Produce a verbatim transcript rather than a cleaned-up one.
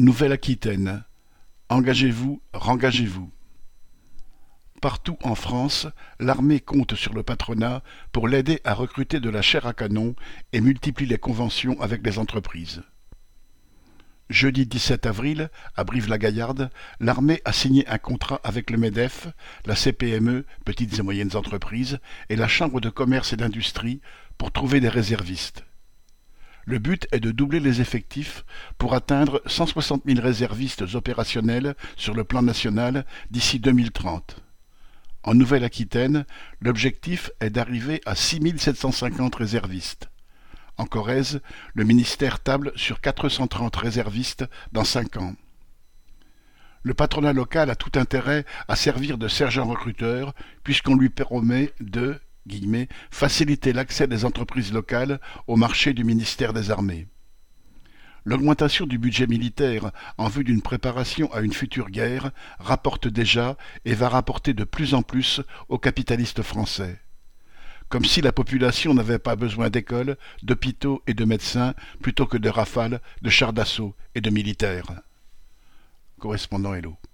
Nouvelle-Aquitaine. Engagez-vous, rengagez-vous. Partout en France, l'armée compte sur le patronat pour l'aider à recruter de la chair à canon et multiplie les conventions avec les entreprises. Jeudi dix-sept avril, à Brive-la-Gaillarde, l'armée a signé un contrat avec le MEDEF, la C P M E, Petites et Moyennes Entreprises, et la Chambre de Commerce et d'Industrie pour trouver des réservistes. Le but est de doubler les effectifs pour atteindre cent soixante mille réservistes opérationnels sur le plan national d'ici deux mille trente. En Nouvelle-Aquitaine, l'objectif est d'arriver à six mille sept cent cinquante réservistes. En Corrèze, le ministère table sur quatre cent trente réservistes dans cinq ans. Le patronat local a tout intérêt à servir de sergent recruteur puisqu'on lui promet de guillemets, faciliter l'accès des entreprises locales au marché du ministère des Armées. L'augmentation du budget militaire en vue d'une préparation à une future guerre rapporte déjà et va rapporter de plus en plus aux capitalistes français. Comme si la population n'avait pas besoin d'écoles, d'hôpitaux et de médecins plutôt que de rafales, de chars d'assaut et de militaires. Correspondant Hello.